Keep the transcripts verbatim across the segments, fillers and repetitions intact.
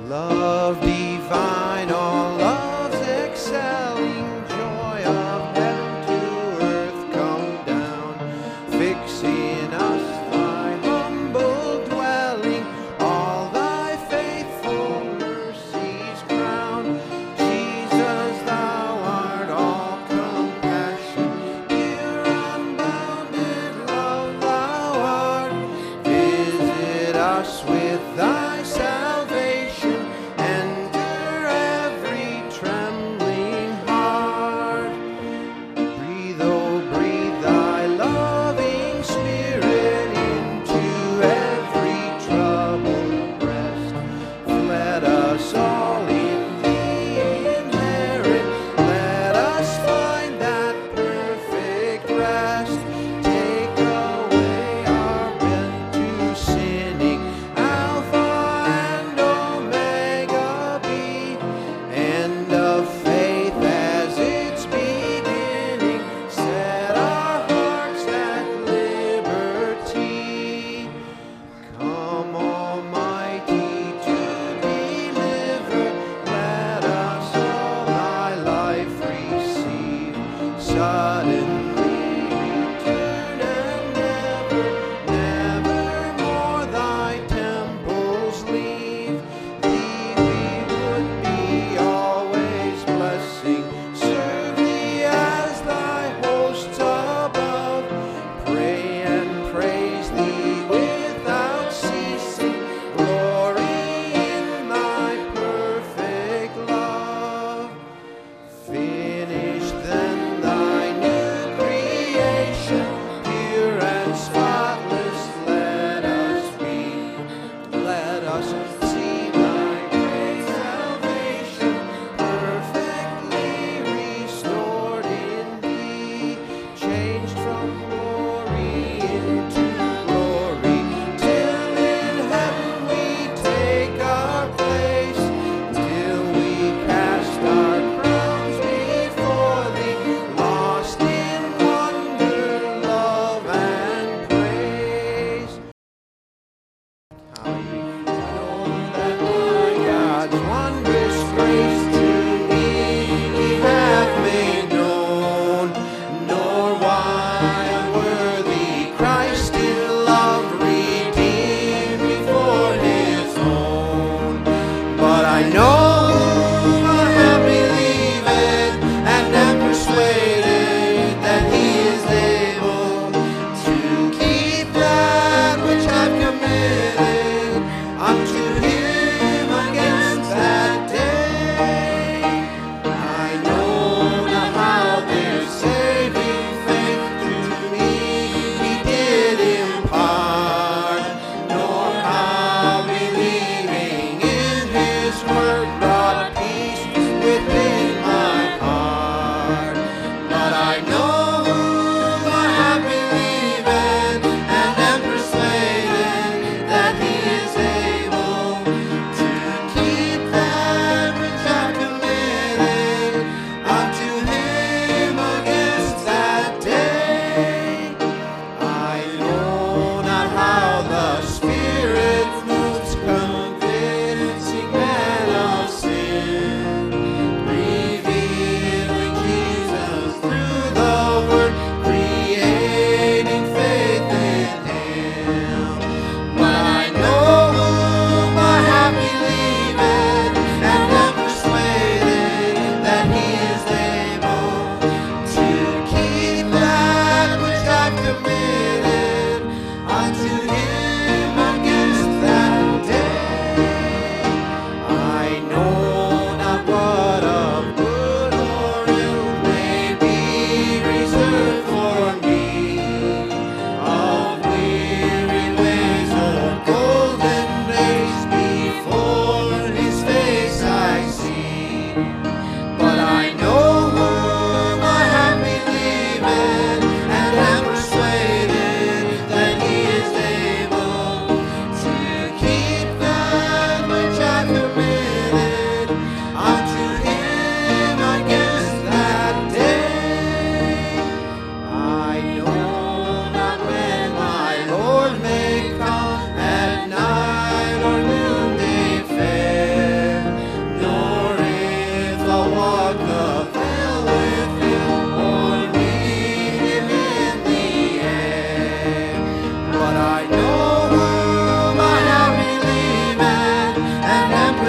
Love divine, all love's excelling, joy of heaven to earth come down, fix in us thy humble dwelling, all thy faithful mercies crown. Jesus, thou art all compassion, pure unbounded love thou art. Visit us with thy salvation, enter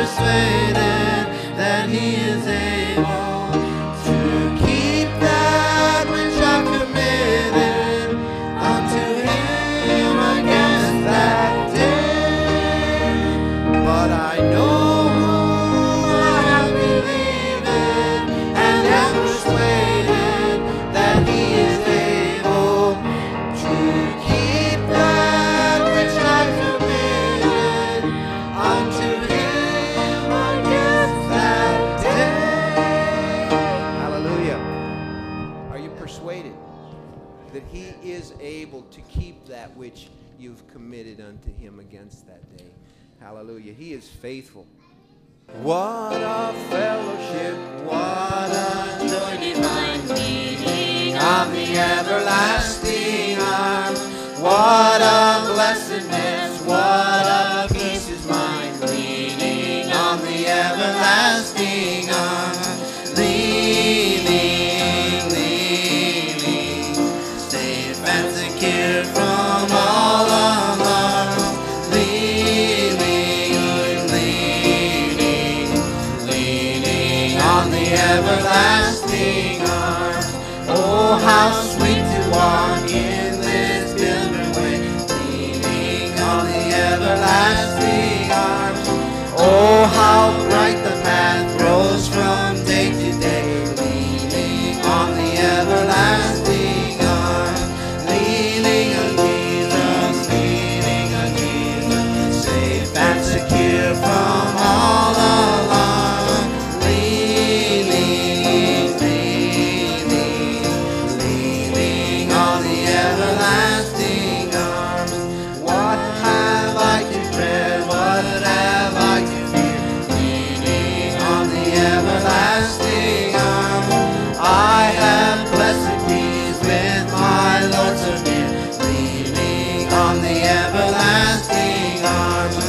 persuaded that He is able to keep that which I've committed unto Him against that day. But I know whom I have believed and am persuaded that He is able to keep that which I've committed unto Him against that day. Hallelujah. Are you persuaded that He is able to keep that which you've committed unto Him against that day? Hallelujah. He is faithful. What a fellowship, what a joy divine, leaning on the everlasting arms. What a blessedness, what a peace is mine, leaning on the everlasting arms. Leaning, leaning, safe and secure from all alarms. Leaning, leaning, leaning on the everlasting arms. Oh, how sweet to walk in this pilgrim way, leaning on the everlasting arms. Oh, how bright the path grows from day to day, leaning on the everlasting arms. Leaning on Jesus, leaning on Jesus, safe and secure from all alarm. Leaning, leaning, leaning on the everlasting arms. What have I to dread? What have I to fear? Leaning on the everlasting arms. I have blessed peace with my Lord so near, leaning on the everlasting arms.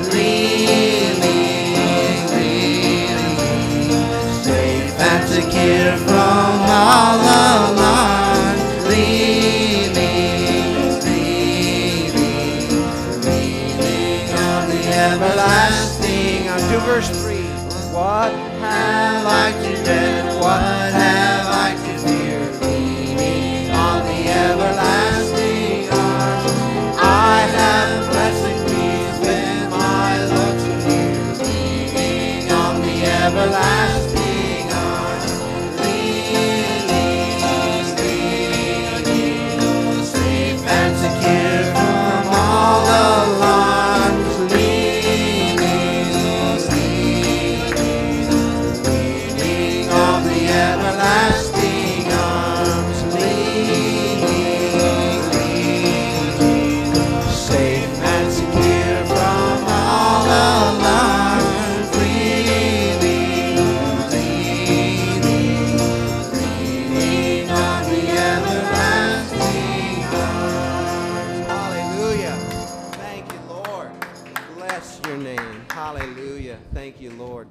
Leaning, leaning, safe and secure from all alarm. Leaning, leaning, leaning on the everlasting arms. To verse three. What have I to dread? What have I to fear? Leaning on the everlasting arms. I have blessed peace with my Lord so near, leaning on the everlasting arms. Leaning, leaning, safe and secure from all alarms. Leaning, leaning on the everlasting arms. Leaning, leaning, safe and secure from all alarms. Leaning, leaning, leaning on the everlasting arms. Hallelujah. Thank you, Lord. Bless your name. Hallelujah. Thank you, Lord.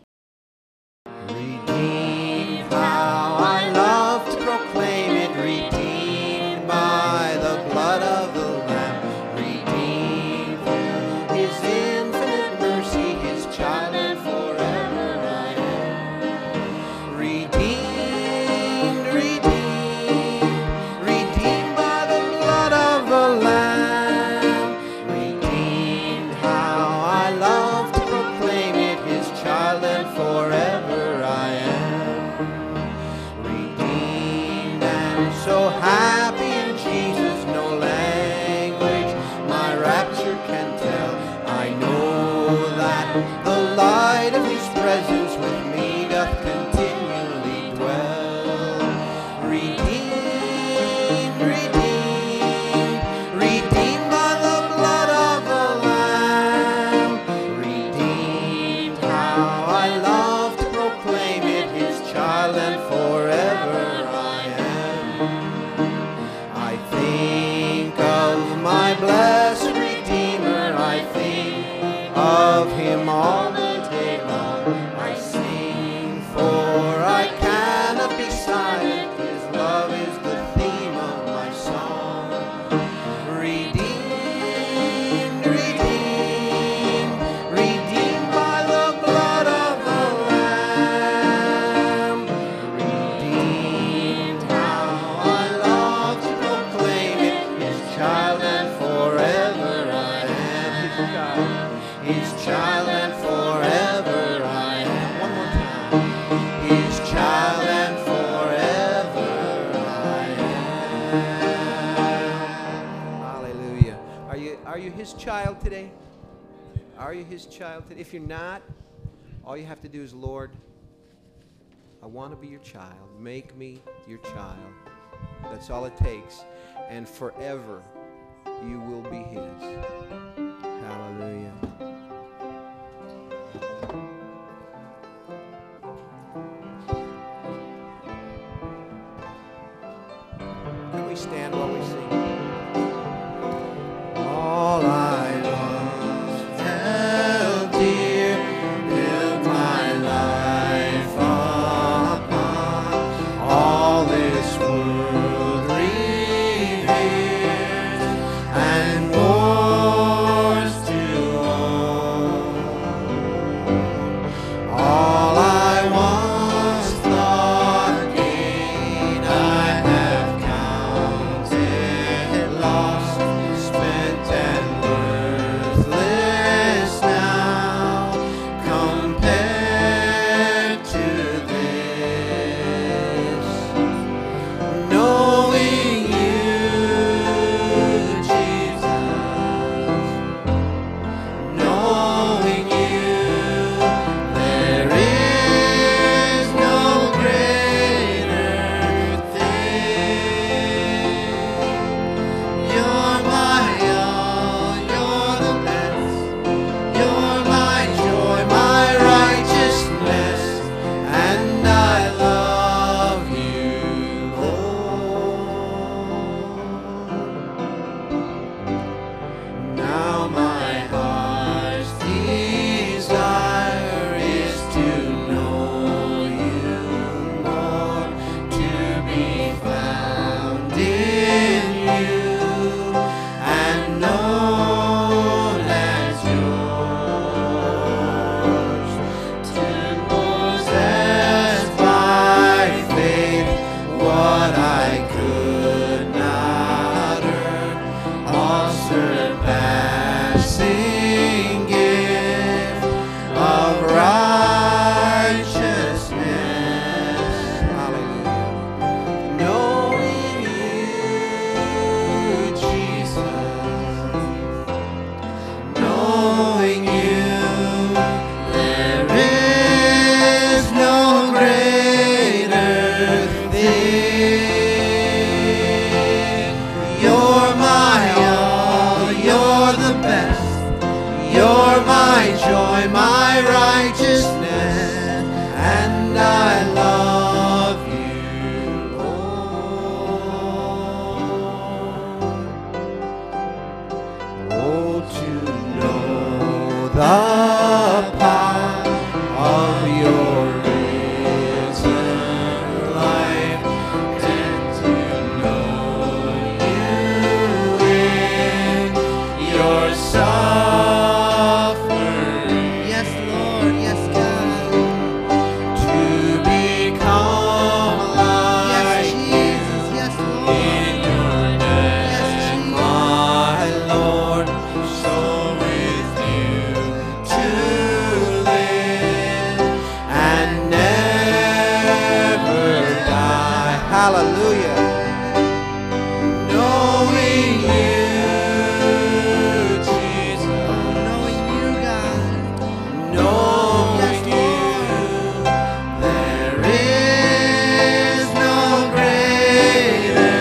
Redeemed, how I love to proclaim it. Redeemed by the blood of the Lamb. Redeemed through His infinite mercy, His child, and forever I am. Redeemed, redeemed, redeemed by the blood of the Lamb. Redeemed, how I love to proclaim it. His child, and forever I am. Redeemed and so happy in Jesus, no language my rapture can tell. I know that the light of His presence with me doth continually dwell. Redeemed, redeemed, redeemed by the blood of the Lamb. Redeemed, how I love to proclaim it. His child, and forever I am. I think of my blessed Redeemer, I think of Him all the day long. I sing, for I cannot be silent. His love is the theme of my song. Redeemed, redeemed, redeemed by the blood child today? Are you his child today? If you're not, all you have to do is, Lord, I want to be your child. Make me your child. That's all it takes. And forever you will be his. Hallelujah. Can we stand while we sing? All I once held dear, built my life upon. All this world reveres and wars to own. All I once thought gain, I have counted loss, spent and worthless now, compared to this. Knowing you, Jesus, knowing you, there is no greater thing. You're my all, you're the best. You're my joy, my righteousness, and I love you, Lord. Now my heart's desire is to know you more, to be found in you and known as yours, to possess by faith what I could not earn, all surpassing gift of righteousness. Hallelujah. Knowing you, Jesus, knowing you, there is no greater thing. You're my all, you're the best. You're my joy, my righteousness, and I love you, Lord. Oh, to know the power of your risen life, and to know you in your suffering. Yes, Lord. Yes, God. To become like Jesus. Yes, Lord. In your name, my Lord. So with you to live and never die. Hallelujah. Knowing you, Jesus. Knowing you, God. Knowing you, there is no greater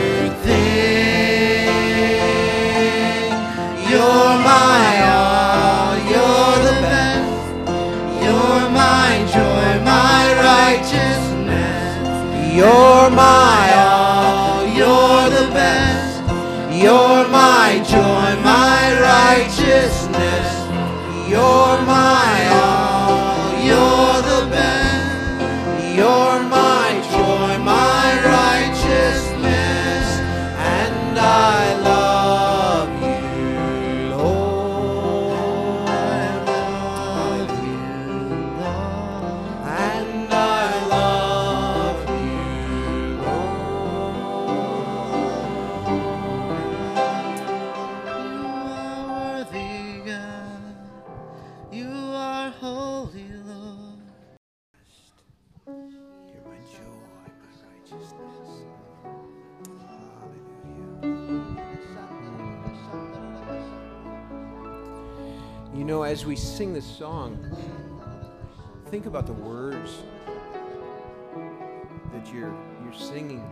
thing. You're my all, you're the best. You're my joy, my righteousness. You're my all, you're the best. You're my joy, my righteousness. You're my all, you're the best. You're my joy, my righteousness, and I love you, Lord. I love you, Lord. And I love you, Lord. You are worthy, God. You are holy, Lord. You're my joy, my righteousness. Hallelujah. You know, as we sing this song, think about the words that you're you're singing.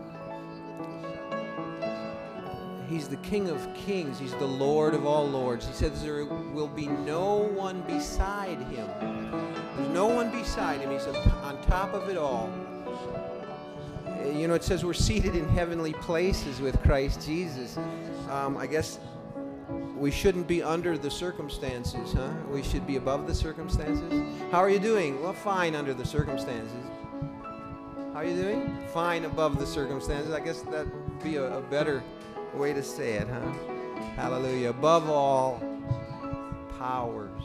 He's the King of Kings. He's the Lord of all lords. He says there will be no one beside him. There's no one beside him. He's on top of it all. You know, it says we're seated in heavenly places with Christ Jesus. Um, I guess we shouldn't be under the circumstances, huh? We should be above the circumstances. How are you doing? Well, fine under the circumstances. How are you doing? Fine above the circumstances. I guess that would be a, a better way to say it, huh? Hallelujah. Above all powers.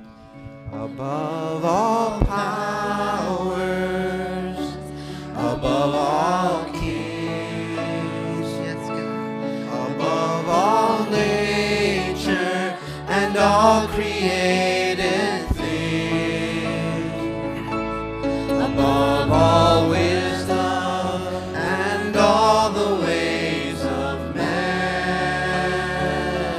Above all powers. Above all kings. Yes, God. Above all nature and all created things. Above all wisdom and all the ways of man.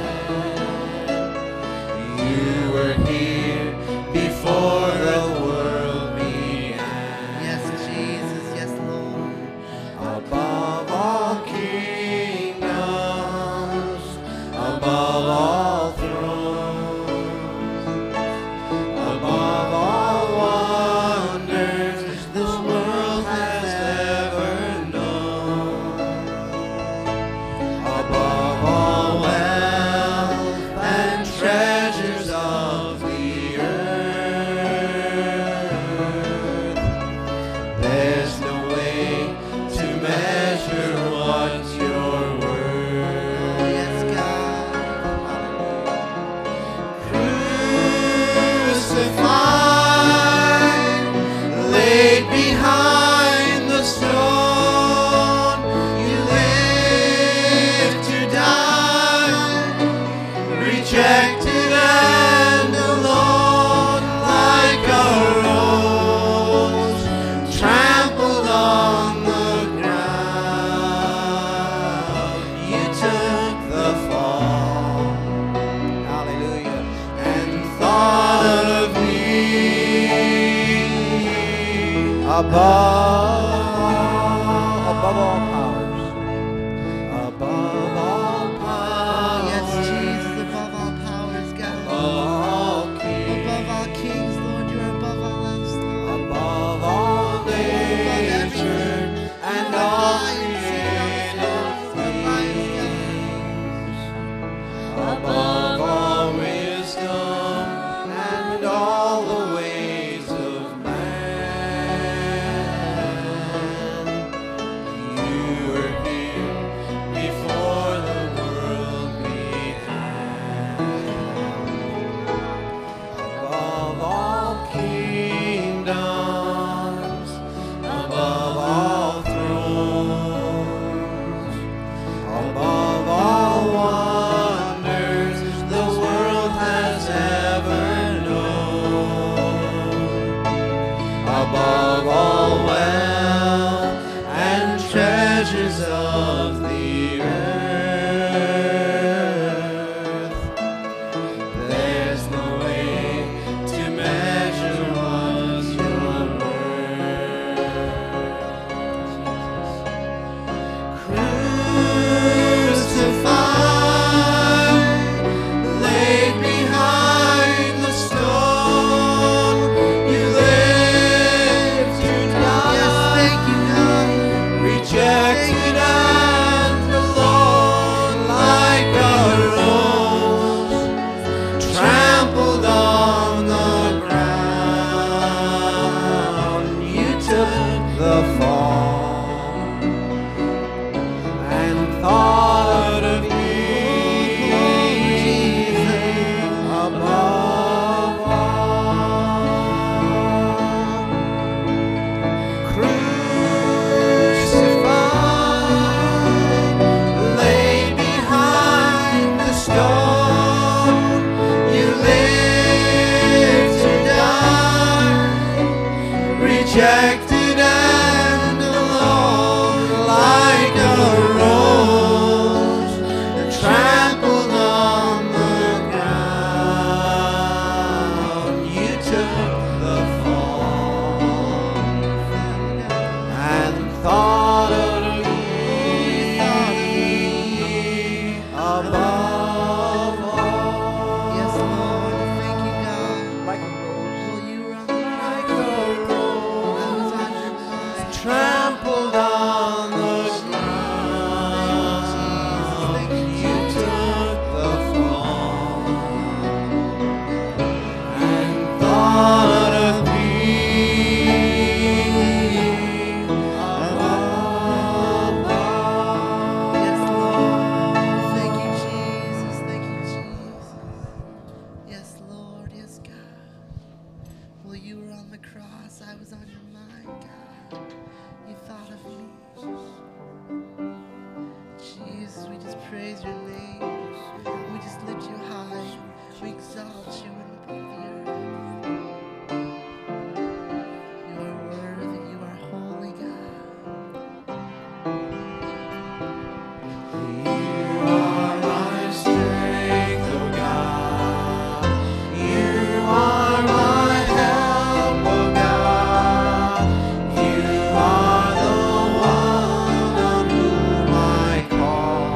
You were here before the world began. Yes, Jesus. Yes, Lord. Above all kingdoms, above all thrones, above all wonders this world has ever known, above all wealth and treasures of the earth, there's no way to measure what you're worth. Oh, yes, God. Crucified, laid behind the stone, you lived to die, rejected and alone, like a rose trampled on the ground. You took the fall, hallelujah, and thought of me above, above all powers, above all powers, Yes, Jesus. Above all powers, God. above all kings, Above all kings, Lord. You are above all else, Lord. above all nature and all created things, above all wisdom and all the ways of man. You you were on the cross, I was on your mind, God. You thought of me. Jesus, we just praise your name. We just lift you high. We exalt you in the earth. You are worthy. You are holy, God. You are my strength, oh God. You are my help, oh God. You are the one on whom I call.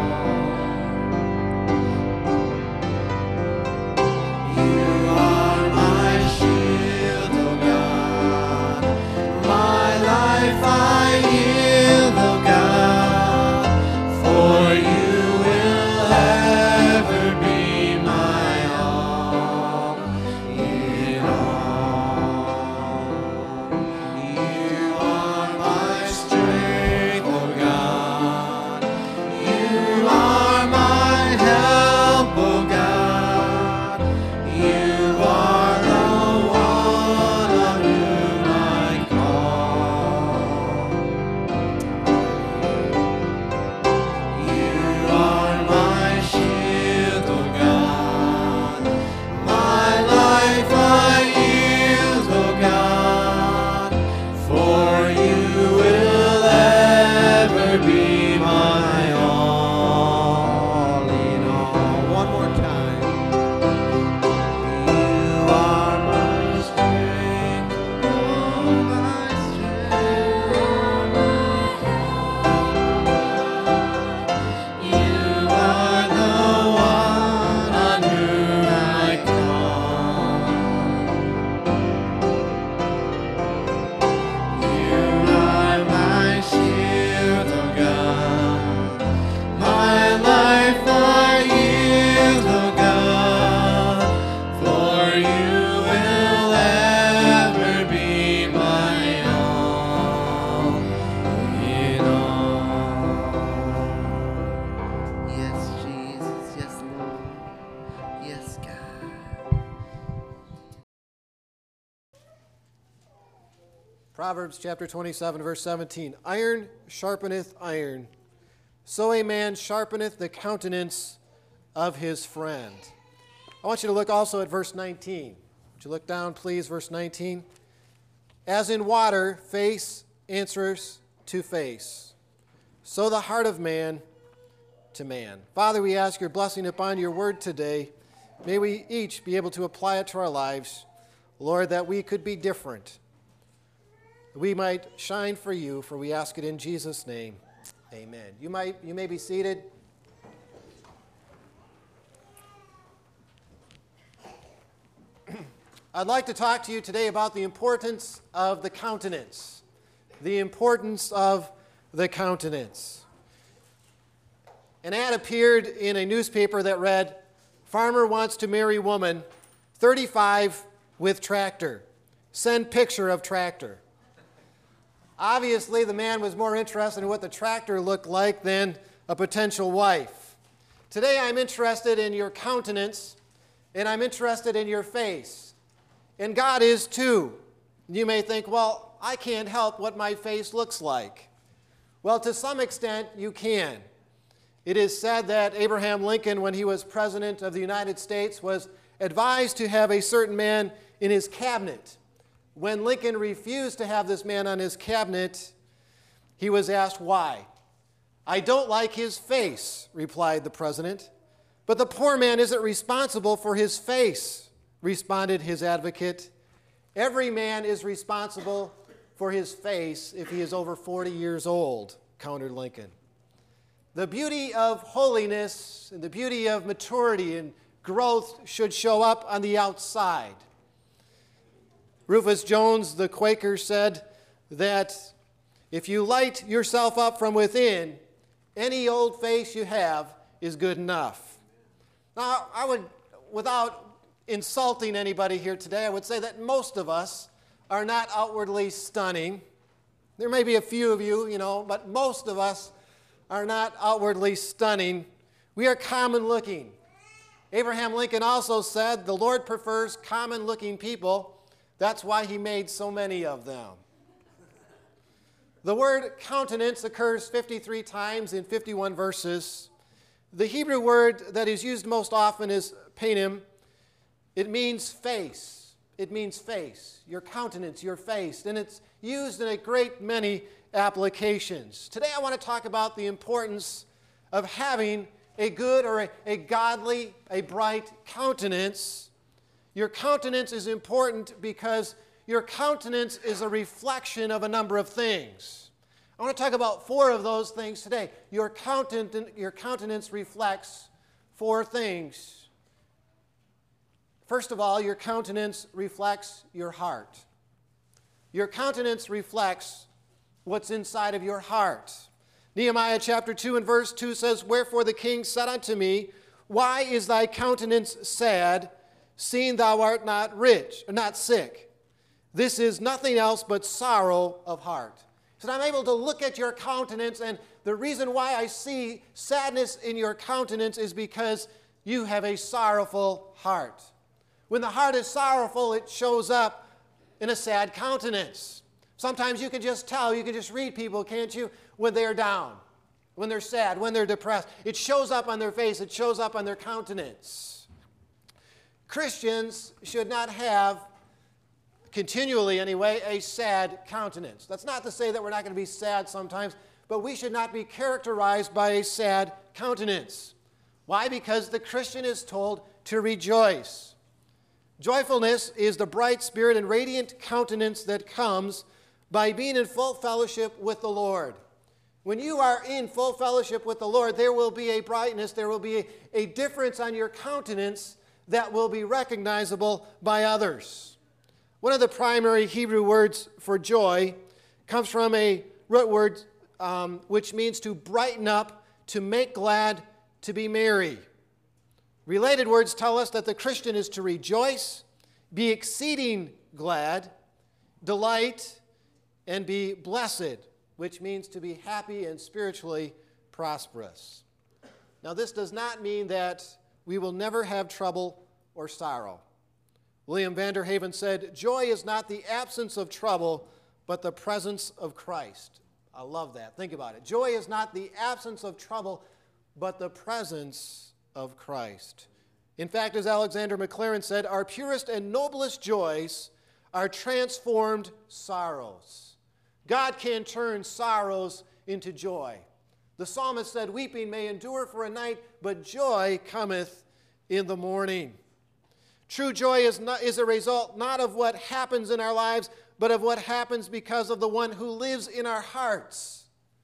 You are my shield, oh God. My life I yield, oh God. For you will ever be my all in all. You are my strength, oh God. You are my help, oh God. You are the one on whom I call. You are my shield, oh God. My life I yield, oh God. For you will ever be my all in all. One more time. You are my strength, oh my strength. You are the one on whom I call. You are my shield, oh God. My life I yield, oh God. For you will ever be my all in all. Yes, Jesus. Yes, Lord. Yes, God. Proverbs chapter twenty-seven, verse seventeen. Iron sharpeneth iron, so a man sharpeneth the countenance of his friend. I want you to look also at verse nineteen. Would you look down, please, verse nineteen? As in water, face answers to face, so the heart of man to man. Father, we ask your blessing upon your word today. May we each be able to apply it to our lives, Lord, that we could be different. We might shine for you, for we ask it in Jesus' name. Amen. You might you may be seated. I'd like to talk to you today about the importance of the countenance. The importance of the countenance. An ad appeared in a newspaper that read, "Farmer wants to marry woman, thirty-five with tractor. Send picture of tractor." Obviously, the man was more interested in what the tractor looked like than a potential wife. Today, I'm interested in your countenance, and I'm interested in your face. And God is too. You may think, well, I can't help what my face looks like. Well, to some extent, you can. It is said that Abraham Lincoln, when he was president of the United States, was advised to have a certain man in his cabinet. When Lincoln refused to have this man on his cabinet, he was asked why. "I don't like his face," replied the president. "But the poor man isn't responsible for his face," responded his advocate. "Every man is responsible for his face if he is over forty years old," countered Lincoln. The beauty of holiness and the beauty of maturity and growth should show up on the outside. Rufus Jones, the Quaker, said that if you light yourself up from within, any old face you have is good enough. Now, I would, without insulting anybody here today, I would say that most of us are not outwardly stunning. There may be a few of you, you know, but most of us are not outwardly stunning. We are common looking. Abraham Lincoln also said, "The Lord prefers common looking people That's why he made so many of them. The word countenance occurs fifty-three times in fifty-one verses. The Hebrew word that is used most often is peinim. It means face. It means face, your countenance, your face. And it's used in a great many applications. Today I want to talk about the importance of having a good or a, a godly, a bright countenance. Your countenance is important because your countenance is a reflection of a number of things. I want to talk about four of those things today. Your countenance, your countenance reflects four things. First of all, your countenance reflects your heart. Your countenance reflects what's inside of your heart. Nehemiah chapter two and verse two says, "Wherefore the king said unto me, Why is thy countenance sad, seeing thou art not rich, or not sick? This is nothing else but sorrow of heart." So I'm able to look at your countenance, and the reason why I see sadness in your countenance is because you have a sorrowful heart. When the heart is sorrowful, it shows up in a sad countenance. Sometimes you can just tell, you can just read people, can't you, when they're down, when they're sad, when they're depressed. It shows up on their face, it shows up on their countenance. Christians should not have, continually anyway, a sad countenance. That's not to say that we're not going to be sad sometimes, but we should not be characterized by a sad countenance. Why? Because the Christian is told to rejoice. Joyfulness is the bright spirit and radiant countenance that comes by being in full fellowship with the Lord. When you are in full fellowship with the Lord, there will be a brightness, there will be a, a difference on your countenance that will be recognizable by others. One of the primary Hebrew words for joy comes from a root word um, which means to brighten up, to make glad, to be merry. Related words tell us that the Christian is to rejoice, be exceeding glad, delight, and be blessed, which means to be happy and spiritually prosperous. Now, this does not mean that we will never have trouble or sorrow. William Vanderhaven said, "Joy is not the absence of trouble, but the presence of Christ." I love that. Think about it. Joy is not the absence of trouble, but the presence of Christ. In fact, as Alexander Maclaren said, our purest and noblest joys are transformed sorrows. God can turn sorrows into joy. The psalmist said, "Weeping may endure for a night, but joy cometh in the morning." True joy is, not, is a result not of what happens in our lives, but of what happens because of the one who lives in our hearts.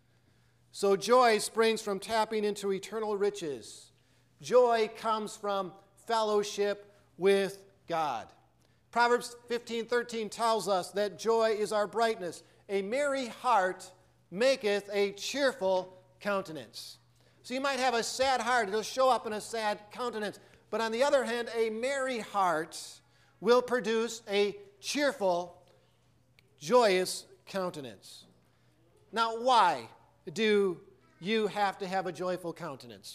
So joy springs from tapping into eternal riches. Joy comes from fellowship with God. Proverbs fifteen thirteen tells us that joy is our brightness. A merry heart maketh a cheerful countenance. So you might have a sad heart. It'll show up in a sad countenance. But on the other hand, a merry heart will produce a cheerful, joyous countenance. Now, why do you have to have a joyful countenance?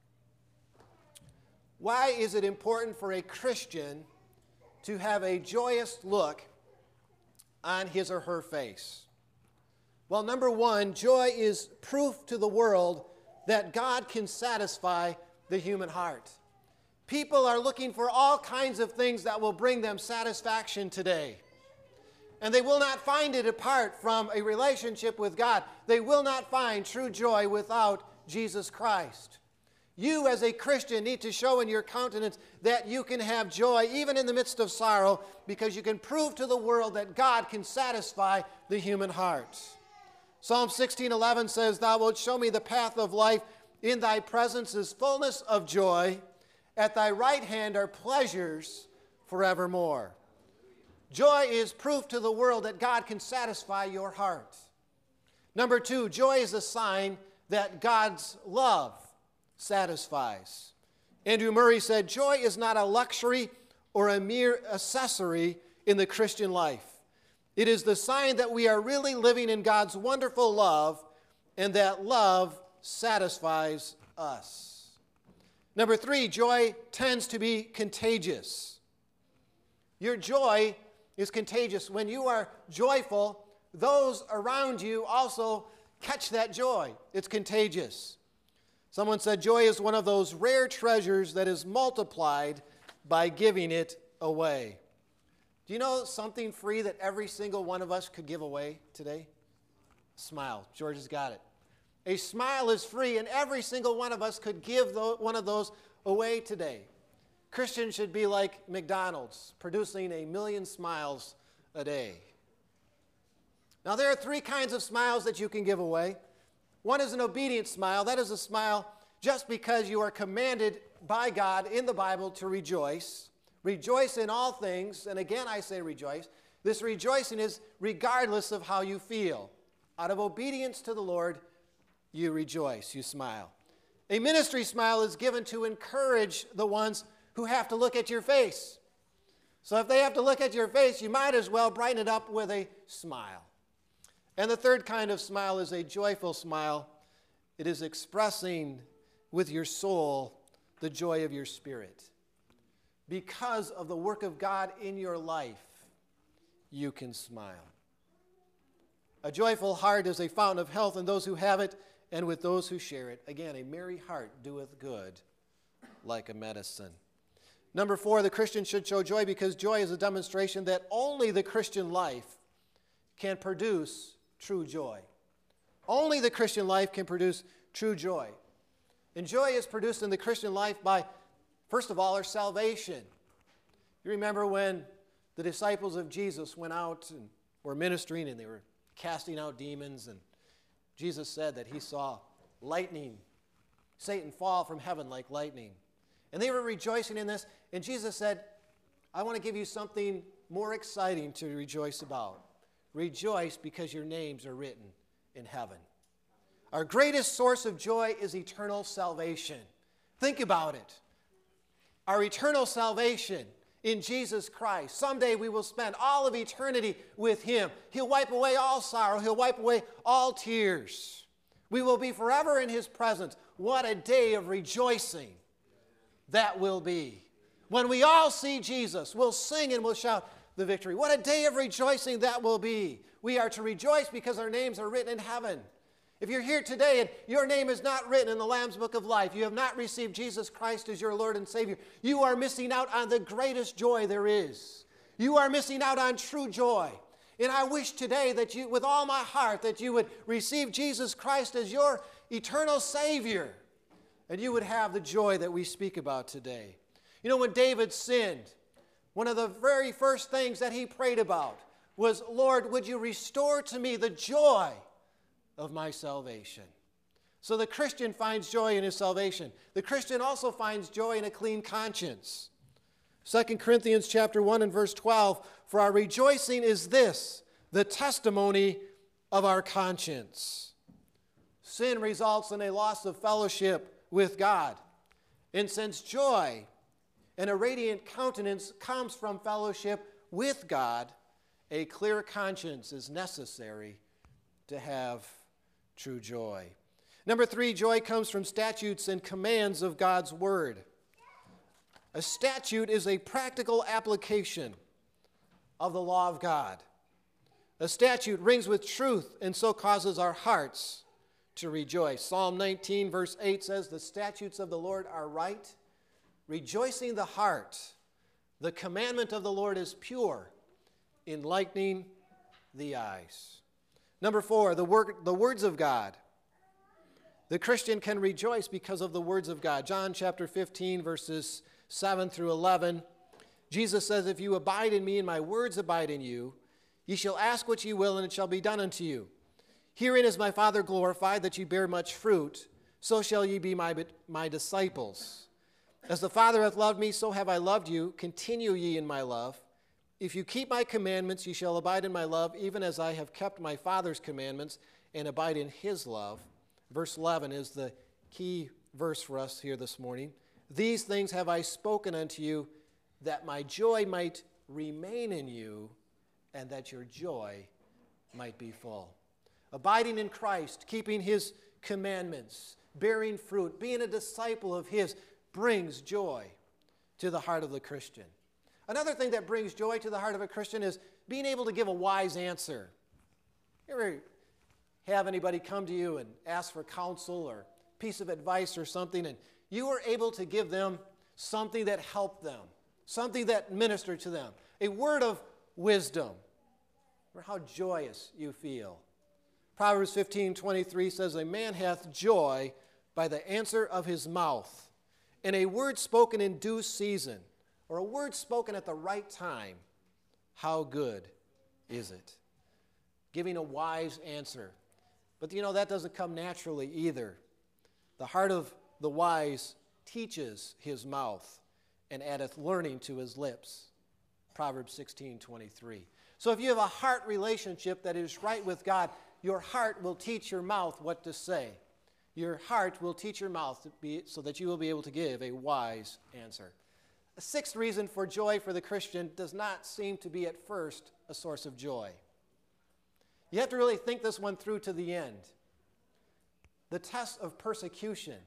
Why is it important for a Christian to have a joyous look on his or her face? Well, number one, joy is proof to the world that God can satisfy the human heart. People are looking for all kinds of things that will bring them satisfaction today. And they will not find it apart from a relationship with God. They will not find true joy without Jesus Christ. You as a Christian need to show in your countenance that you can have joy even in the midst of sorrow, because you can prove to the world that God can satisfy the human heart. Psalm sixteen eleven says, "Thou wilt show me the path of life. In thy presence is fullness of joy. At thy right hand are pleasures forevermore." Joy is proof to the world that God can satisfy your heart. Number two, joy is a sign that God's love satisfies. Andrew Murray said, "Joy is not a luxury or a mere accessory in the Christian life. It is the sign that we are really living in God's wonderful love, and that love satisfies us." Number three, joy tends to be contagious. Your joy is contagious. When you are joyful, those around you also catch that joy. It's contagious. Someone said joy is one of those rare treasures that is multiplied by giving it away. Do you know something free that every single one of us could give away today? Smile. George has got it. A smile is free, and every single one of us could give one of those away today. Christians should be like McDonald's, producing a million smiles a day. Now, there are three kinds of smiles that you can give away. One is an obedient smile. That is a smile just because you are commanded by God in the Bible to rejoice. Rejoice in all things. And again, I say rejoice. This rejoicing is regardless of how you feel. Out of obedience to the Lord, you rejoice, you smile. A ministry smile is given to encourage the ones who have to look at your face. So if they have to look at your face, you might as well brighten it up with a smile. And the third kind of smile is a joyful smile. It is expressing with your soul the joy of your spirit. Because of the work of God in your life, you can smile. A joyful heart is a fountain of health in those who have it and with those who share it. Again, a merry heart doeth good like a medicine. Number four, the Christian should show joy because joy is a demonstration that only the Christian life can produce true joy. Only the Christian life can produce true joy. And joy is produced in the Christian life by, first of all, our salvation. You remember when the disciples of Jesus went out and were ministering and they were casting out demons, and Jesus said that he saw lightning, Satan fall from heaven like lightning. And they were rejoicing in this, and Jesus said, I want to give you something more exciting to rejoice about. Rejoice because your names are written in heaven. Our greatest source of joy is eternal salvation. Think about it. Our eternal salvation in Jesus Christ. Someday we will spend all of eternity with him. He'll wipe away all sorrow. He'll wipe away all tears. We will be forever in his presence. What a day of rejoicing that will be. When we all see Jesus, we'll sing and we'll shout the victory. What a day of rejoicing that will be. We are to rejoice because our names are written in heaven. If you're here today and your name is not written in the Lamb's Book of Life, you have not received Jesus Christ as your Lord and Savior, you are missing out on the greatest joy there is. You are missing out on true joy. And I wish today that you, with all my heart, that you would receive Jesus Christ as your eternal Savior, and you would have the joy that we speak about today. You know, when David sinned, one of the very first things that he prayed about was, Lord, would you restore to me the joy of my salvation? So the Christian finds joy in his salvation. The Christian also finds joy in a clean conscience. Second Corinthians chapter one and verse twelve, for our rejoicing is this, the testimony of our conscience. Sin results in a loss of fellowship with God. And since joy and a radiant countenance comes from fellowship with God, a clear conscience is necessary to have true joy. Number three, joy comes from statutes and commands of God's word. A statute is a practical application of the law of God. A statute rings with truth and so causes our hearts to rejoice. Psalm nineteen verse eight says, the statutes of the Lord are right, rejoicing the heart. The commandment of the Lord is pure, enlightening the eyes. Number four, the, word, the words of God. The Christian can rejoice because of the words of God. John chapter fifteen, verses seven through eleven. Jesus says, if you abide in me and my words abide in you, ye shall ask what ye will, and it shall be done unto you. Herein is my Father glorified, that ye bear much fruit, so shall ye be my, my disciples. As the Father hath loved me, so have I loved you. Continue ye in my love. If you keep my commandments, ye shall abide in my love, even as I have kept my Father's commandments and abide in his love. Verse eleven is the key verse for us here this morning. These things have I spoken unto you, that my joy might remain in you, and that your joy might be full. Abiding in Christ, keeping his commandments, bearing fruit, being a disciple of his, brings joy to the heart of the Christian. Another thing that brings joy to the heart of a Christian is being able to give a wise answer. You ever have anybody come to you and ask for counsel or piece of advice or something, and you were able to give them something that helped them, something that ministered to them, a word of wisdom, or how joyous you feel. Proverbs fifteen twenty-three says, a man hath joy by the answer of his mouth, and a word spoken in due season, or a word spoken at the right time, how good is it? Giving a wise answer. But you know, that doesn't come naturally either. The heart of the wise teaches his mouth, and addeth learning to his lips. Proverbs sixteen twenty-three. So if you have a heart relationship that is right with God, your heart will teach your mouth what to say. Your heart will teach your mouth to be, so that you will be able to give a wise answer. A sixth reason for joy for the Christian does not seem to be at first a source of joy. You have to really think this one through to the end. The tests of persecution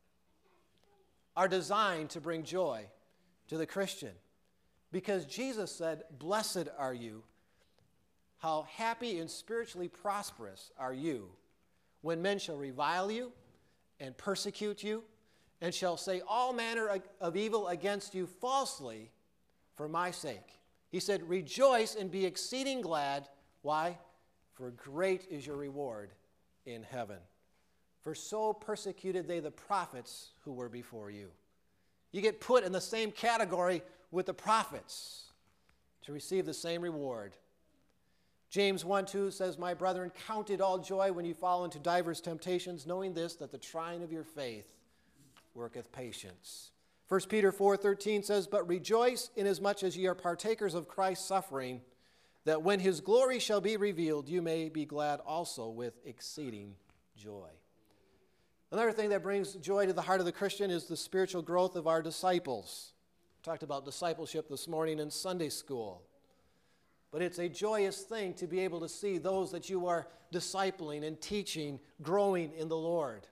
are designed to bring joy to the Christian, because Jesus said, blessed are you, how happy and spiritually prosperous are you, when men shall revile you and persecute you, and shall say all manner of evil against you falsely for my sake. He said, rejoice and be exceeding glad. Why? For great is your reward in heaven. For so persecuted they the prophets who were before you. You get put in the same category with the prophets to receive the same reward. James one two says, my brethren, count it all joy when you fall into divers temptations, knowing this, that the trying of your faith worketh patience. First Peter four thirteen says, but rejoice inasmuch as ye are partakers of Christ's suffering, that when his glory shall be revealed, you may be glad also with exceeding joy. Another thing that brings joy to the heart of the Christian is the spiritual growth of our disciples. We talked about discipleship this morning in Sunday school. But it's a joyous thing to be able to see those that you are discipling and teaching growing in the Lord.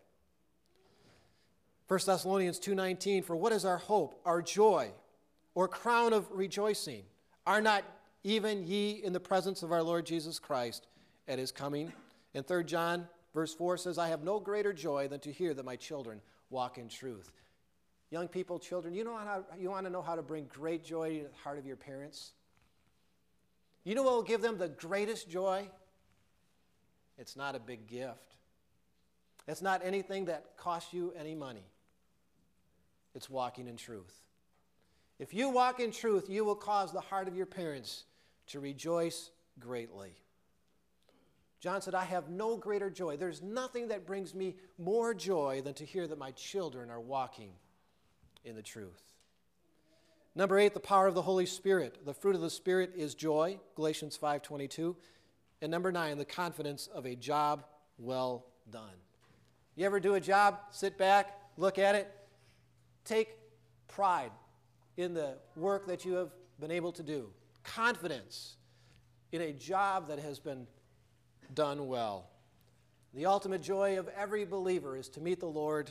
First Thessalonians two nineteen, for what is our hope, our joy, or crown of rejoicing? Are not even ye in the presence of our Lord Jesus Christ at his coming? And Third John verse four says, I have no greater joy than to hear that my children walk in truth. Young people, children, you know how, you want to know how to bring great joy to the heart of your parents? You know what will give them the greatest joy? It's not a big gift. It's not anything that costs you any money. It's walking in truth. If you walk in truth, you will cause the heart of your parents to rejoice greatly. John said, I have no greater joy. There's nothing that brings me more joy than to hear that my children are walking in the truth. Number eight, the power of the Holy Spirit. The fruit of the Spirit is joy, Galatians five twenty-two. And number nine, the confidence of a job well done. You ever do a job, sit back, look at it, take pride in the work that you have been able to do. Confidence in a job that has been done well. The ultimate joy of every believer is to meet the Lord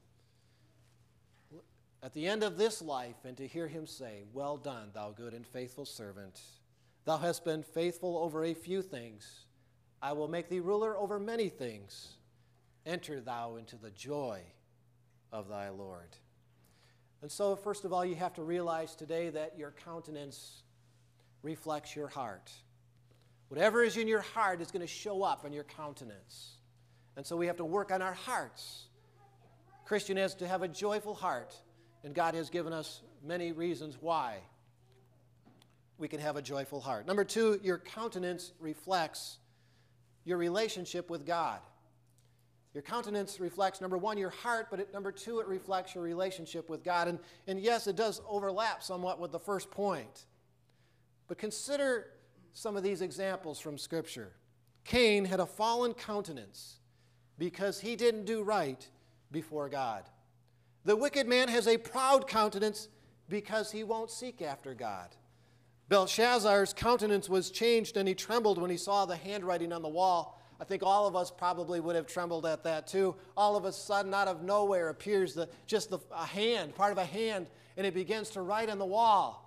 at the end of this life and to hear him say, well done, thou good and faithful servant. Thou hast been faithful over a few things. I will make thee ruler over many things. Enter thou into the joy of thy Lord. And so, first of all, you have to realize today that your countenance reflects your heart. Whatever is in your heart is going to show up in your countenance. And so we have to work on our hearts. Christian has to have a joyful heart, and God has given us many reasons why we can have a joyful heart. Number two, your countenance reflects your relationship with God. Your countenance reflects, number one, your heart, but it, number two, it reflects your relationship with God. And, and yes, it does overlap somewhat with the first point. But consider some of these examples from Scripture. Cain had a fallen countenance because he didn't do right before God. The wicked man has a proud countenance because he won't seek after God. Belshazzar's countenance was changed and he trembled when he saw the handwriting on the wall. I think all of us probably would have trembled at that too. All of a sudden, out of nowhere, appears the, just the, a hand, part of a hand, and it begins to write on the wall.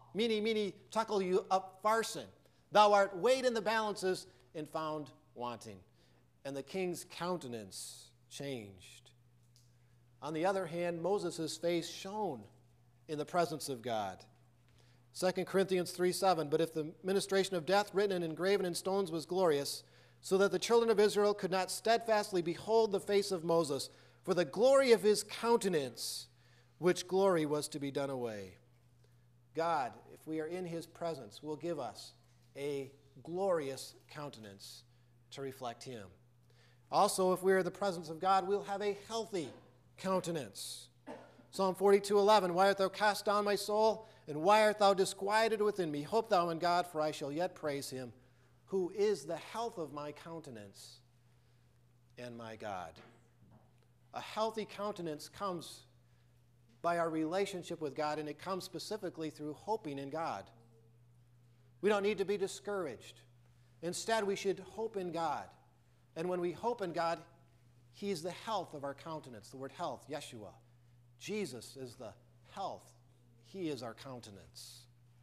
Meeny, meeny, tuckle you up farson. Thou art weighed in the balances and found wanting. And the king's countenance changed. On the other hand, Moses' face shone in the presence of God. Second Corinthians three seven, but if the ministration of death written and engraven in stones was glorious, so that the children of Israel could not steadfastly behold the face of Moses, for the glory of his countenance, which glory was to be done away. God, if we are in his presence, will give us a glorious countenance to reflect him. Also, if we are in the presence of God, we'll have a healthy countenance. Psalm forty-two eleven, why art thou cast down, my soul? And why art thou disquieted within me? Hope thou in God, for I shall yet praise him, who is the health of my countenance and my God. A healthy countenance comes by our relationship with God, and it comes specifically through hoping in God. We don't need to be discouraged. Instead, we should hope in God. And when we hope in God, he's the health of our countenance. The word health, Yeshua. Jesus is the health. He is our countenance.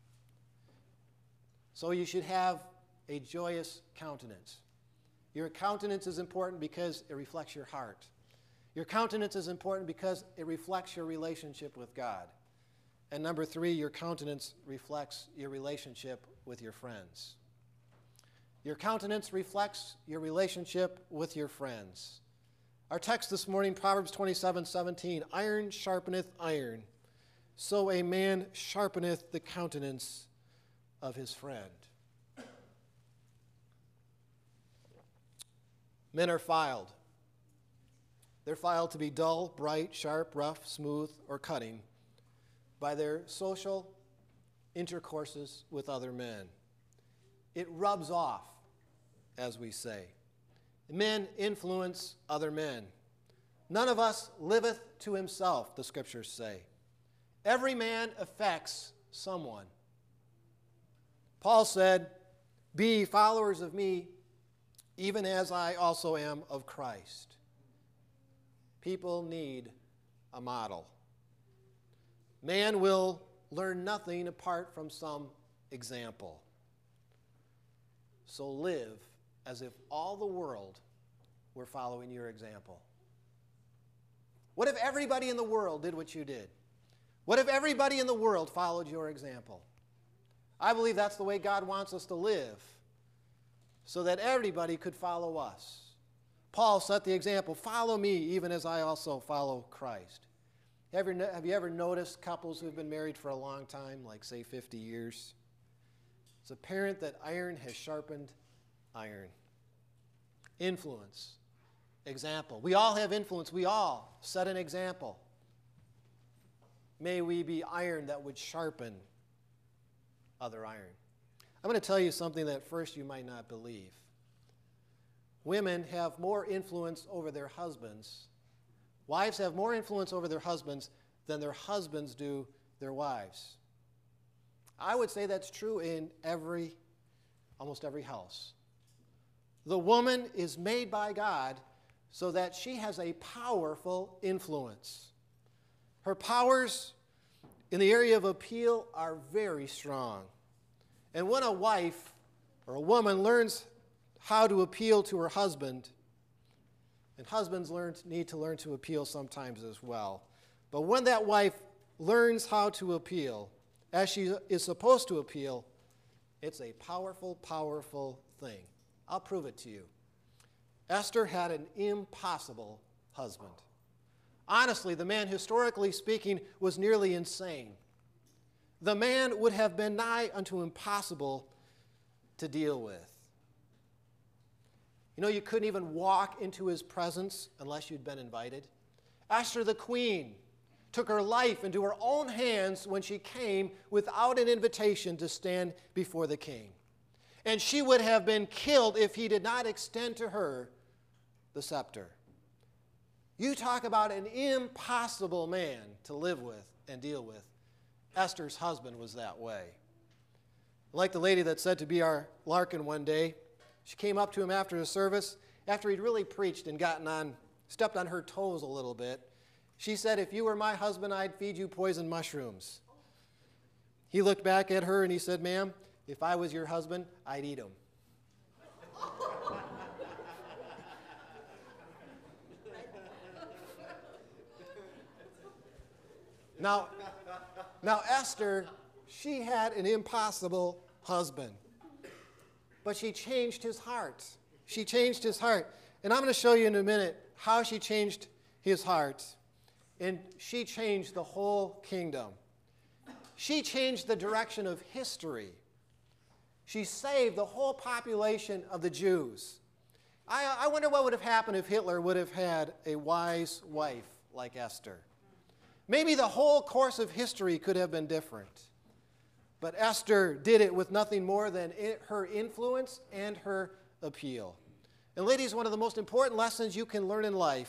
So you should have a joyous countenance. Your countenance is important because it reflects your heart. Your countenance is important because it reflects your relationship with God. And number three, your countenance reflects your relationship with your friends. Your countenance reflects your relationship with your friends. Our text this morning, Proverbs twenty-seven seventeen, iron sharpeneth iron, so a man sharpeneth the countenance of his friend. Men are filed. They're filed to be dull, bright, sharp, rough, smooth, or cutting by their social intercourses with other men. It rubs off, as we say. Men influence other men. None of us liveth to himself, the scriptures say. Every man affects someone. Paul said, be followers of me, even as I also am of Christ. People need a model. Man will learn nothing apart from some example. So live as if all the world were following your example. What if everybody in the world did what you did? What if everybody in the world followed your example? I believe that's the way God wants us to live, so that everybody could follow us. Paul set the example, follow me even as I also follow Christ. Have you, have you ever noticed couples who've been married for a long time, like say fifty years? It's apparent that iron has sharpened iron. Influence, example. We all have influence. We all set an example. May we be iron that would sharpen other iron. I'm going to tell you something that at first you might not believe. Women have more influence over their husbands. Wives have more influence over their husbands than their husbands do their wives. I would say that's true in every, almost every house. The woman is made by God so that she has a powerful influence. Her powers in the area of appeal are very strong. And when a wife or a woman learns how to appeal to her husband, and husbands learn, need to learn to appeal sometimes as well. But when that wife learns how to appeal, as she is supposed to appeal, it's a powerful, powerful thing. I'll prove it to you. Esther had an impossible husband. Honestly, the man, historically speaking, was nearly insane. The man would have been nigh unto impossible to deal with. You know, you couldn't even walk into his presence unless you'd been invited. Esther the queen took her life into her own hands when she came without an invitation to stand before the king. And she would have been killed if he did not extend to her the scepter. You talk about an impossible man to live with and deal with. Esther's husband was that way. Like the lady that said to B R Larkin one day, she came up to him after the service, after he'd really preached and gotten on, stepped on her toes a little bit. She said, if you were my husband, I'd feed you poisoned mushrooms. He looked back at her and he said, "Ma'am, if I was your husband, I'd eat him." Now, now Esther, she had an impossible husband, but she changed his heart. She changed his heart. And I'm going to show you in a minute how she changed his heart. And she changed the whole kingdom. She changed the direction of history. She saved the whole population of the Jews. I, I wonder what would have happened if Hitler would have had a wise wife like Esther. Maybe the whole course of history could have been different. But Esther did it with nothing more than it, her influence and her appeal. And ladies, one of the most important lessons you can learn in life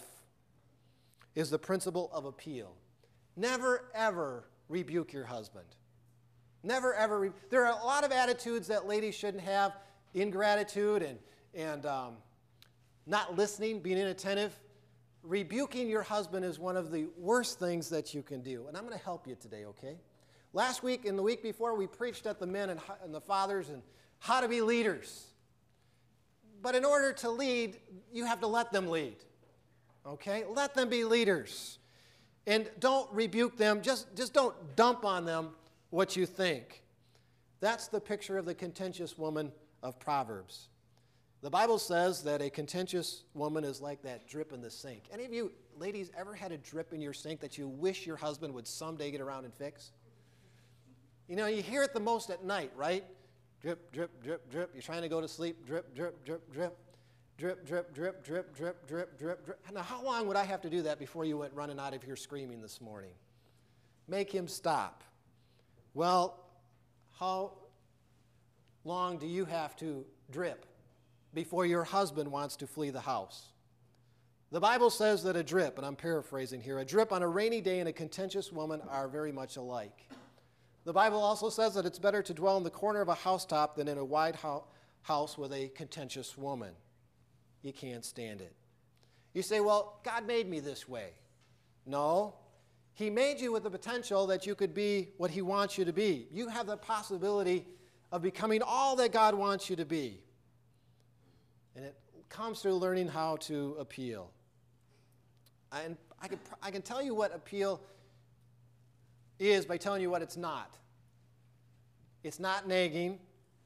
is the principle of appeal. Never, ever rebuke your husband. Never, ever. Re- there are a lot of attitudes that ladies shouldn't have, ingratitude and, and um, not listening, being inattentive. Rebuking your husband is one of the worst things that you can do. And I'm going to help you today, okay? Last week and the week before, we preached at the men and, and the fathers and how to be leaders. But in order to lead, you have to let them lead, okay? Let them be leaders. And don't rebuke them. Just, just don't dump on them what you think. That's the picture of the contentious woman of Proverbs. The Bible says that a contentious woman is like that drip in the sink. Any of you ladies ever had a drip in your sink that you wish your husband would someday get around and fix? You know, you hear it the most at night, right? Drip, drip, drip, drip. You're trying to go to sleep. Drip, drip, drip, drip. Drip, drip, drip, drip, drip, drip, drip, drip. Now, how long would I have to do that before you went running out of here screaming this morning? Make him stop. Well, how long do you have to drip before your husband wants to flee the house? The Bible says that a drip, and I'm paraphrasing here, a drip on a rainy day and a contentious woman are very much alike. The Bible also says that it's better to dwell in the corner of a housetop than in a wide ho- house with a contentious woman. You can't stand it. You say, well, God made me this way. No. He made you with the potential that you could be what he wants you to be. You have the possibility of becoming all that God wants you to be. And it comes through learning how to appeal. And I can, I can tell you what appeal is by telling you what it's not. It's not nagging.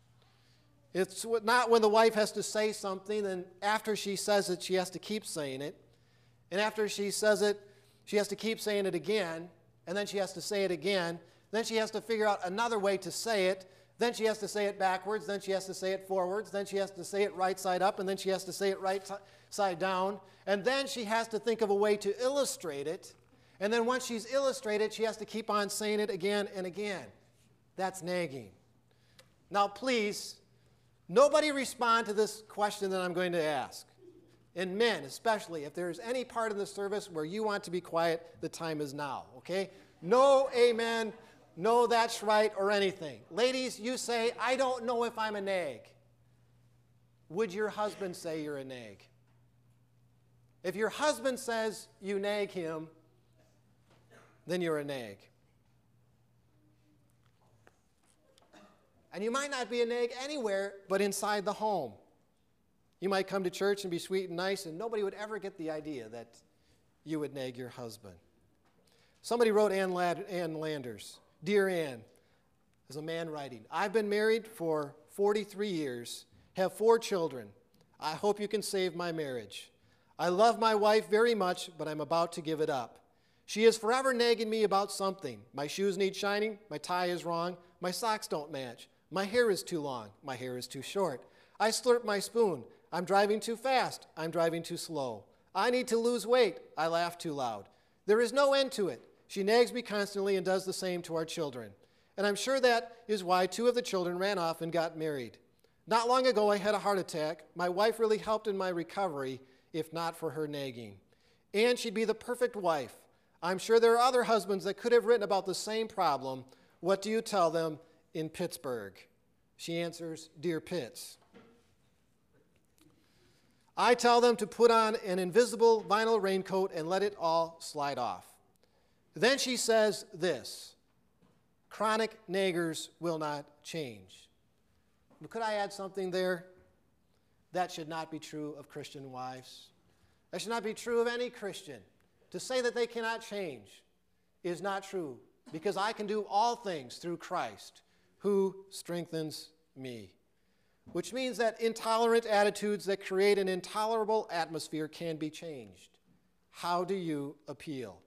It's not when the wife has to say something, and after she says it, she has to keep saying it. And after she says it, she has to keep saying it again, and then she has to say it again. Then she has to figure out another way to say it. Then she has to say it backwards. Then she has to say it forwards. Then she has to say it right side up, and then she has to say it right t- side down. And then she has to think of a way to illustrate it. And then once she's illustrated, she has to keep on saying it again and again. That's nagging. Now, please, nobody respond to this question that I'm going to ask. And men, especially, if there's any part of the service where you want to be quiet, the time is now, okay? No amen, no that's right, or anything. Ladies, you say, I don't know if I'm a nag. Would your husband say you're a nag? If your husband says you nag him, then you're a nag. And you might not be a nag anywhere but inside the home. You might come to church and be sweet and nice, and nobody would ever get the idea that you would nag your husband. Somebody wrote Ann, Lad- Ann Landers, Dear Ann, as a man writing, I've been married for forty-three years, have four children. I hope you can save my marriage. I love my wife very much, but I'm about to give it up. She is forever nagging me about something. My shoes need shining, my tie is wrong, my socks don't match, my hair is too long, my hair is too short. I slurp my spoon. I'm driving too fast. I'm driving too slow. I need to lose weight. I laugh too loud. There is no end to it. She nags me constantly and does the same to our children. And I'm sure that is why two of the children ran off and got married. Not long ago, I had a heart attack. My wife really helped in my recovery, if not for her nagging. And she'd be the perfect wife. I'm sure there are other husbands that could have written about the same problem. What do you tell them in Pittsburgh? She answers, Dear Pitts. I tell them to put on an invisible vinyl raincoat and let it all slide off. Then she says this, Chronic naggers will not change. But could I add something there? That should not be true of Christian wives. That should not be true of any Christian. To say that they cannot change is not true, because I can do all things through Christ who strengthens me. Which means that intolerant attitudes that create an intolerable atmosphere can be changed. How do you appeal?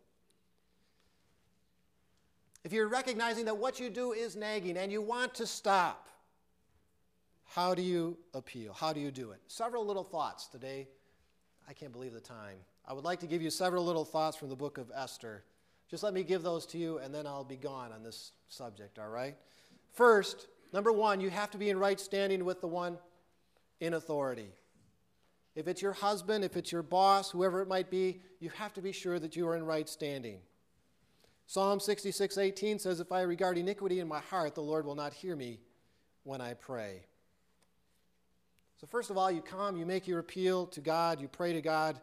If you're recognizing that what you do is nagging and you want to stop, how do you appeal? How do you do it? Several little thoughts today. I can't believe the time. I would like to give you several little thoughts from the book of Esther. Just let me give those to you, and then I'll be gone on this subject, all right? First, number one, you have to be in right standing with the one in authority. If it's your husband, if it's your boss, whoever it might be, you have to be sure that you are in right standing. Psalm sixty-six eighteen says, "If I regard iniquity in my heart, the Lord will not hear me when I pray." So first of all, you come, you make your appeal to God, you pray to God.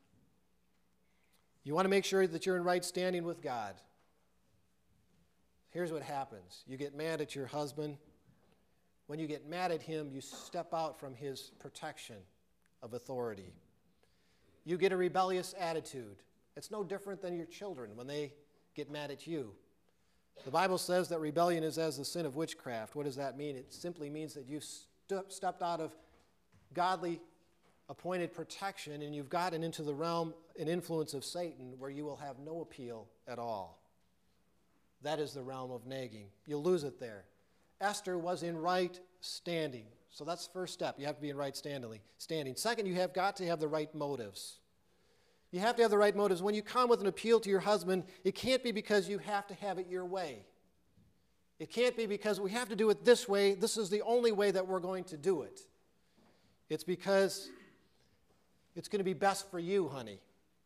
You want to make sure that you're in right standing with God. Here's what happens. You get mad at your husband. When you get mad at him, you step out from his protection of authority. You get a rebellious attitude. It's no different than your children when they get mad at you. The Bible says that rebellion is as the sin of witchcraft. What does that mean? It simply means that you've st- stepped out of godly appointed protection and you've gotten into the realm and influence of Satan, where you will have no appeal at all. That is the realm of nagging. You'll lose it there. Esther was in right standing. So that's the first step. You have to be in right standing. Second, you have got to have the right motives. You have to have the right motives. When you come with an appeal to your husband, it can't be because you have to have it your way. It can't be because we have to do it this way. This is the only way that we're going to do it. It's because it's going to be best for you, honey.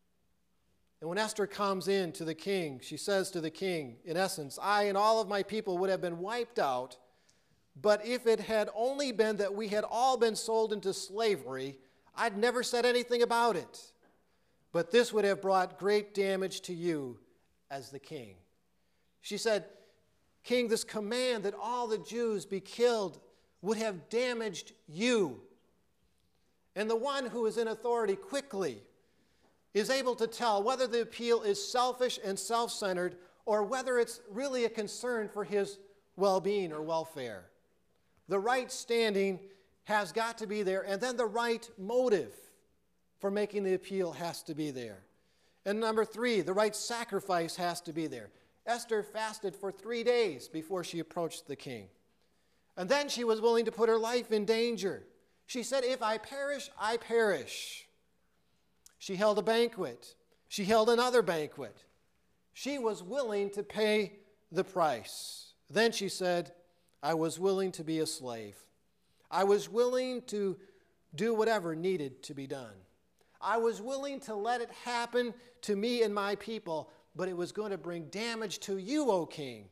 And when Esther comes in to the king, she says to the king, in essence, "I and all of my people would have been wiped out, but if it had only been that we had all been sold into slavery, I'd never said anything about it. But this would have brought great damage to you as the king." She said, "King, this command that all the Jews be killed would have damaged you." And the one who is in authority quickly is able to tell whether the appeal is selfish and self-centered or whether it's really a concern for his well-being or welfare. The right standing has got to be there, and then the right motive for making the appeal has to be there. And number three, the right sacrifice has to be there. Esther fasted for three days before she approached the king. And then she was willing to put her life in danger. She said, "If I perish, I perish." She held a banquet. She held another banquet. She was willing to pay the price. Then she said, "I was willing to be a slave. I was willing to do whatever needed to be done. I was willing to let it happen to me and my people, but it was going to bring damage to you, O king."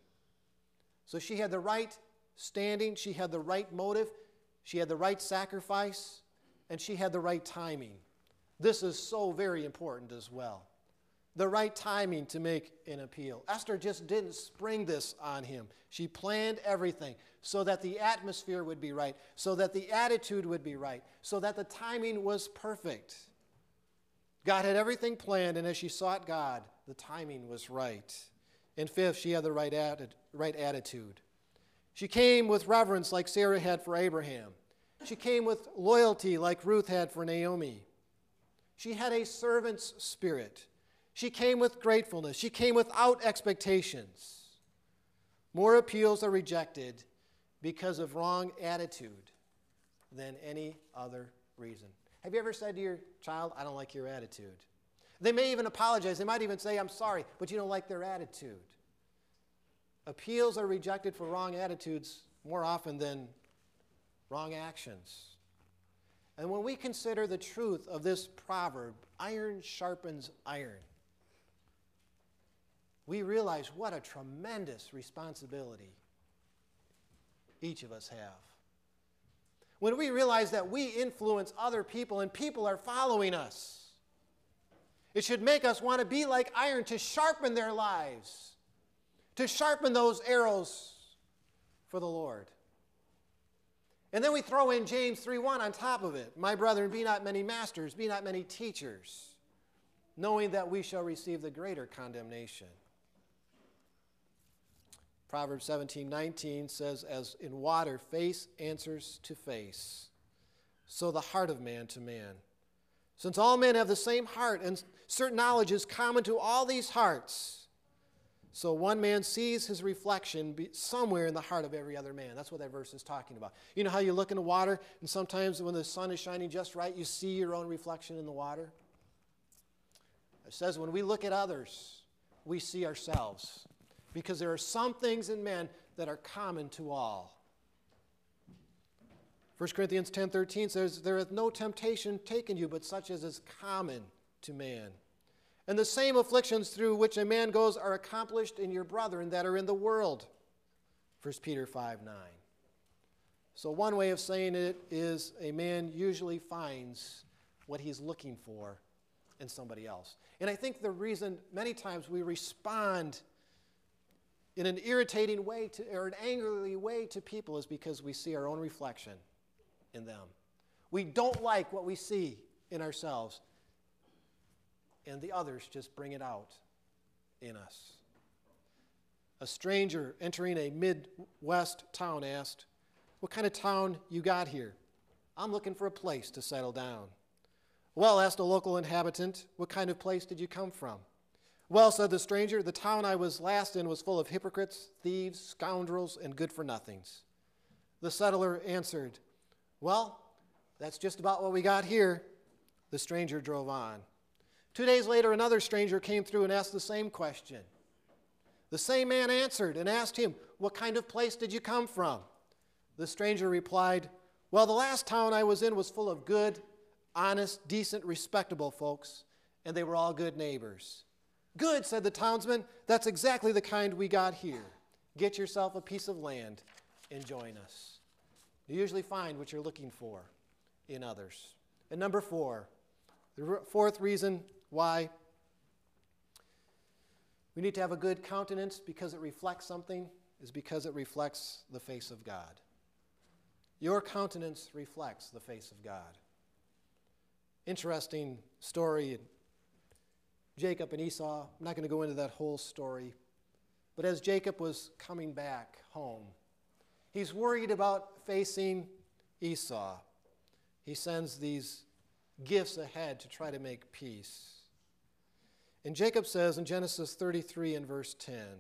So she had the right standing, she had the right motive, she had the right sacrifice, and she had the right timing. This is so very important as well. The right timing to make an appeal. Esther just didn't spring this on him. She planned everything so that the atmosphere would be right, so that the attitude would be right, so that the timing was perfect. God had everything planned, and as she sought God, the timing was right. And fifth, she had the right, atti- right attitude. She came with reverence like Sarah had for Abraham. She came with loyalty like Ruth had for Naomi. She had a servant's spirit. She came with gratefulness. She came without expectations. More appeals are rejected because of wrong attitude than any other reason. Have you ever said to your child, "I don't like your attitude"? They may even apologize. They might even say, "I'm sorry," but you don't like their attitude. Appeals are rejected for wrong attitudes more often than wrong actions. And when we consider the truth of this proverb, iron sharpens iron, we realize what a tremendous responsibility each of us have. When we realize that we influence other people and people are following us, it should make us want to be like iron, to sharpen their lives, to sharpen those arrows for the Lord. And then we throw in James three one on top of it. My brethren, be not many masters, be not many teachers, knowing that we shall receive the greater condemnation. Proverbs seventeen nineteen says, as in water face answers to face, so the heart of man to man. Since all men have the same heart, and certain knowledge is common to all these hearts, so one man sees his reflection somewhere in the heart of every other man. That's what that verse is talking about. You know how you look in the water, and sometimes when the sun is shining just right, you see your own reflection in the water? It says when we look at others, we see ourselves, because there are some things in men that are common to all. First Corinthians ten thirteen says, there hath no temptation taken you, but such as is common to man. And the same afflictions through which a man goes are accomplished in your brethren that are in the world. First Peter five nine. So one way of saying it is a man usually finds what he's looking for in somebody else. And I think the reason many times we respond in an irritating way to, or an angrily way to people is because we see our own reflection in them. We don't like what we see in ourselves, and the others just bring it out in us. A stranger entering a Midwest town asked, what kind of town you got here? I'm looking for a place to settle down. Well, asked a local inhabitant, what kind of place did you come from? Well, said the stranger, the town I was last in was full of hypocrites, thieves, scoundrels, and good-for-nothings. The settler answered, well, that's just about what we got here. The stranger drove on. Two days later, another stranger came through and asked the same question. The same man answered and asked him, what kind of place did you come from? The stranger replied, well, the last town I was in was full of good, honest, decent, respectable folks, and they were all good neighbors. Good, said the townsman. That's exactly the kind we got here. Get yourself a piece of land and join us. You usually find what you're looking for in others. And number four, the fourth reason why we need to have a good countenance because it reflects something is because it reflects the face of God. Your countenance reflects the face of God. Interesting story, Jacob and Esau. I'm not going to go into that whole story. But as Jacob was coming back home, he's worried about facing Esau. He sends these gifts ahead to try to make peace. And Jacob says in Genesis thirty-three and verse ten,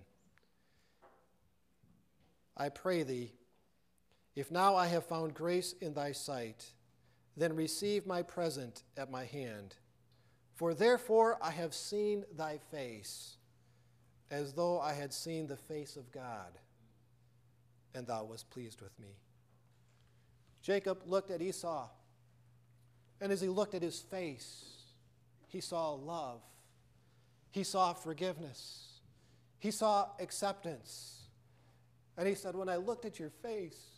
I pray thee, if now I have found grace in thy sight, then receive my present at my hand. For therefore I have seen thy face, as though I had seen the face of God, and thou wast pleased with me. Jacob looked at Esau, and as he looked at his face, he saw love. He saw forgiveness. He saw acceptance. And he said, when I looked at your face,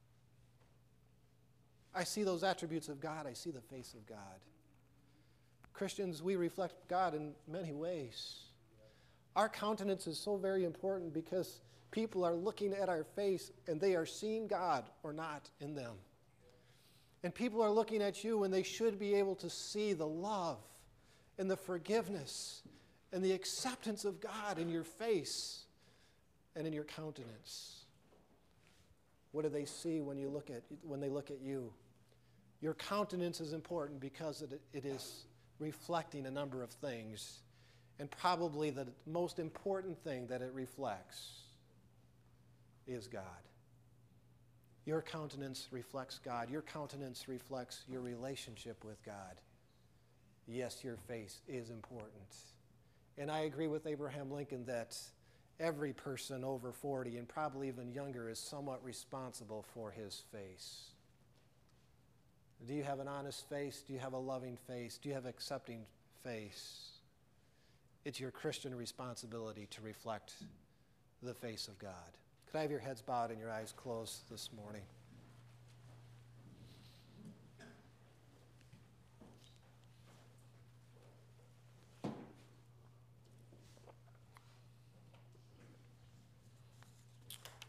I see those attributes of God. I see the face of God. Christians, we reflect God in many ways. Our countenance is so very important because people are looking at our face and they are seeing God or not in them. And people are looking at you when they should be able to see the love and the forgiveness and the acceptance of God in your face and in your countenance. What do they see when you look at when they look at you? Your countenance is important because it, it is reflecting a number of things, and probably the most important thing that it reflects is God. Your countenance reflects God. Your countenance reflects your relationship with God. Yes, your face is important. And I agree with Abraham Lincoln that every person over forty and probably even younger is somewhat responsible for his face. Do you have an honest face? Do you have a loving face? Do you have an accepting face? It's your Christian responsibility to reflect the face of God. Could I have your heads bowed and your eyes closed this morning?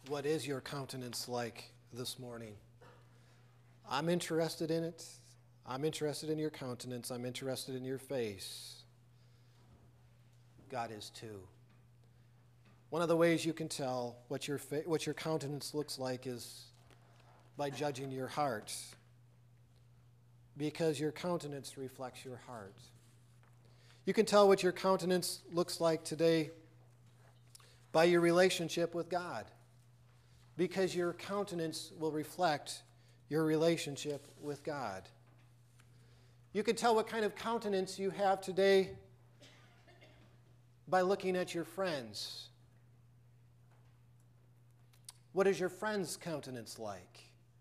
what is your countenance like this morning? I'm interested in it. I'm interested in your countenance. I'm interested in your face. God is too. One of the ways you can tell what your fa- what your countenance looks like is by judging your heart, because your countenance reflects your heart. You can tell what your countenance looks like today by your relationship with God, because your countenance will reflect your relationship with God. You can tell what kind of countenance you have today by looking at your friends. What is your friend's countenance like?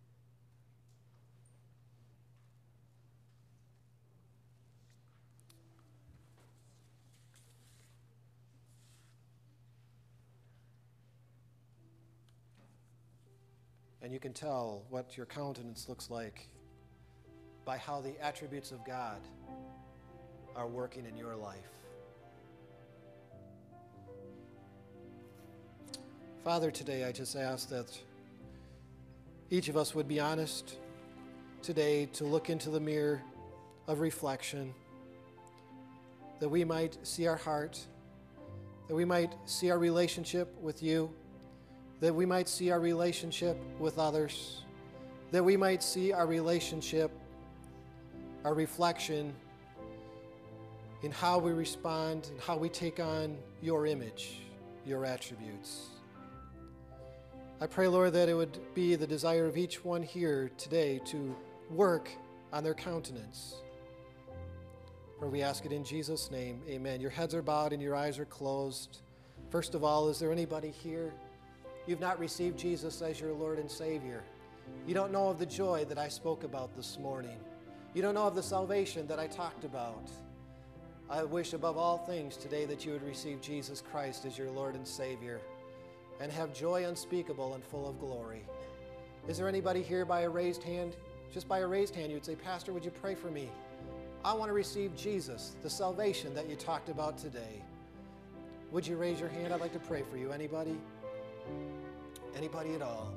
And you can tell what your countenance looks like by how the attributes of God are working in your life. Father, today I just ask that each of us would be honest today to look into the mirror of reflection, that we might see our heart, that we might see our relationship with you, that we might see our relationship with others, that we might see our relationship, our reflection in how we respond and how we take on your image, your attributes. I pray, Lord, that it would be the desire of each one here today to work on their countenance. For we ask it in Jesus' name, amen. Your heads are bowed and your eyes are closed. First of all, is there anybody here? You've not received Jesus as your Lord and Savior. You don't know of the joy that I spoke about this morning. You don't know of the salvation that I talked about. I wish above all things today that you would receive Jesus Christ as your Lord and Savior and have joy unspeakable and full of glory. Is there anybody here by a raised hand? Just by a raised hand, you would say, Pastor, would you pray for me? I want to receive Jesus, the salvation that you talked about today. Would you raise your hand? I'd like to pray for you. Anybody? Anybody at all?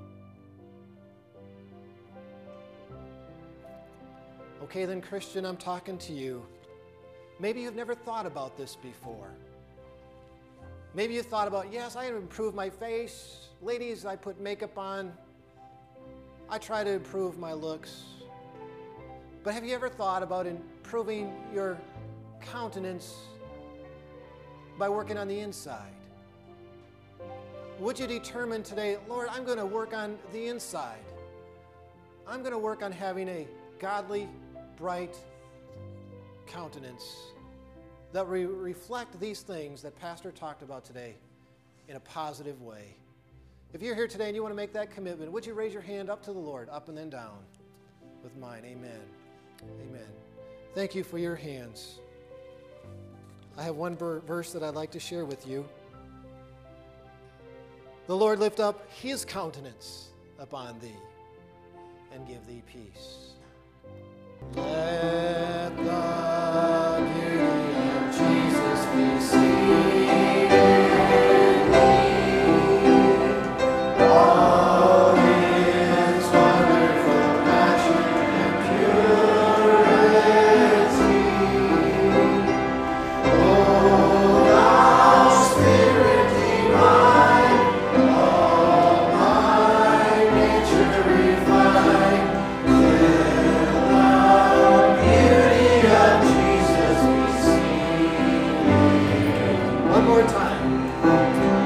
Okay, then, Christian, I'm talking to you. Maybe you've never thought about this before. Maybe you thought about, yes, I improve my face. Ladies, I put makeup on. I try to improve my looks. But have you ever thought about improving your countenance by working on the inside? Would you determine today, Lord, I'm going to work on the inside. I'm going to work on having a godly, bright countenance that re- reflect these things that Pastor talked about today in a positive way. If you're here today and you want to make that commitment, would you raise your hand up to the Lord, up and then down with mine? Amen. Amen. Thank you for your hands. I have one ver- verse that I'd like to share with you. The Lord lift up his countenance upon thee and give thee peace. Let the beauty of Jesus be seen in thee. All his wonderful passion and purity. O thou Spirit divine, all my nature refine. One more time.